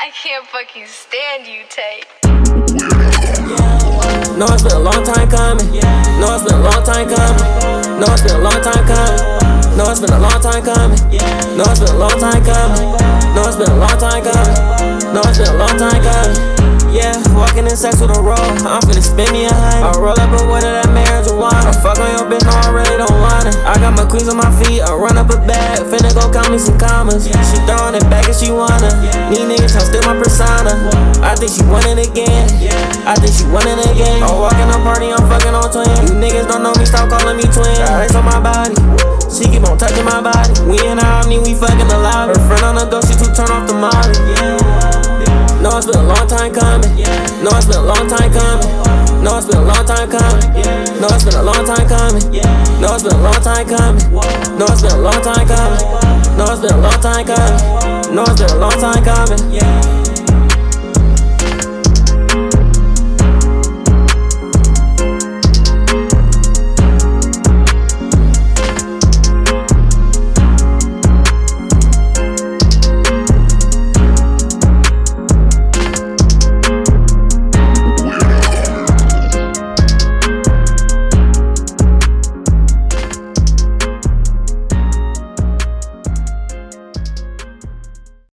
I can't fucking stand you, Tay. No, it's been a long time coming. No, it's been a long time coming. No, it's been a long time coming. No, it's been a long time coming. No, it's been a long time coming. No, it's been a long time coming. No, it's been a long time coming. Yeah, walking in sex with a roll. I'm finna spin me a honey. I'll roll up a water that marijuana. I fuck on your bitch, no, I really don't want it. I got my queens on my feet, I run up a bag. Finna go count me some commas. She throwing it back if she wanna. These niggas tryna steal my persona. I think she want it again. I think she want it again. I'm walking a party, I'm fucking on twin. You niggas don't know me, stop calling me twin. Got ice on my body, she keep on touching my body. We in our omni, we fucking alive. Her friend on the door, she too turn off the molly. No, it's been a long time coming. No, it's been a long time coming. No, it's been a long time coming. No, it's been a long time coming. No, it's been a long time coming. No, it's been a long time coming. No, it's been a long time coming. No, it's been a long time coming.